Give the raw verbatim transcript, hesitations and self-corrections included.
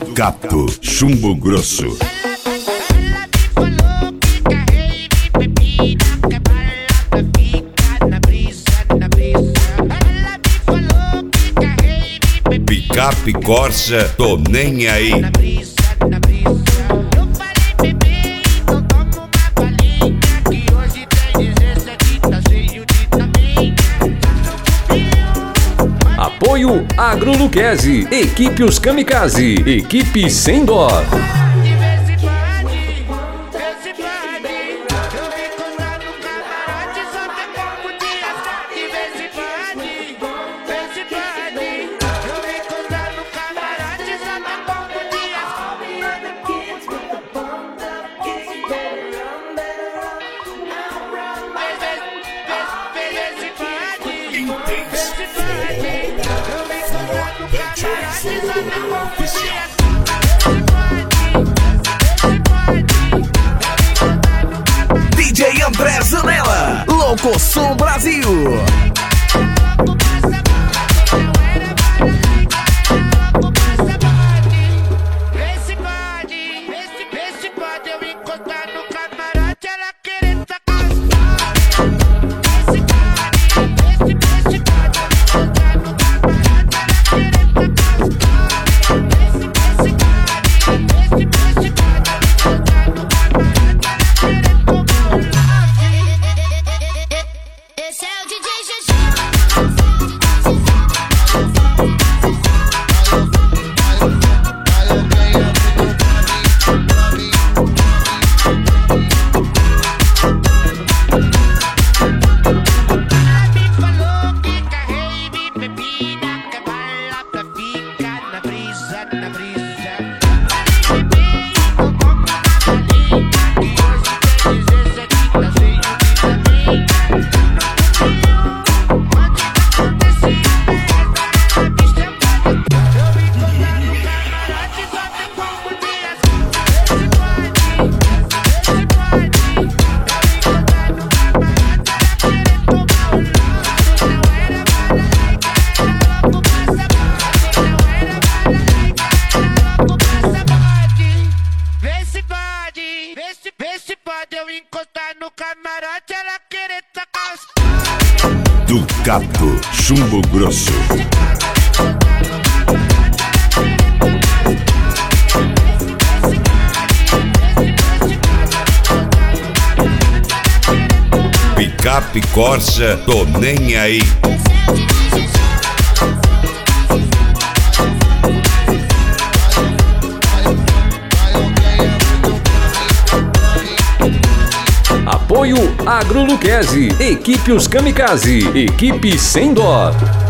Ducato, chumbo grosso. Picape Corsa, tô nem aí. Apoio Agroluqueze, equipe Os Kamikaze, equipe sem dó. D J André Zanella, Louco Som Brasil. Ducato, chumbo grosso. Picape Corsa, tô nem aí. Apoio Agroluqueze, equipe Os Kamikaze, equipe sem dó.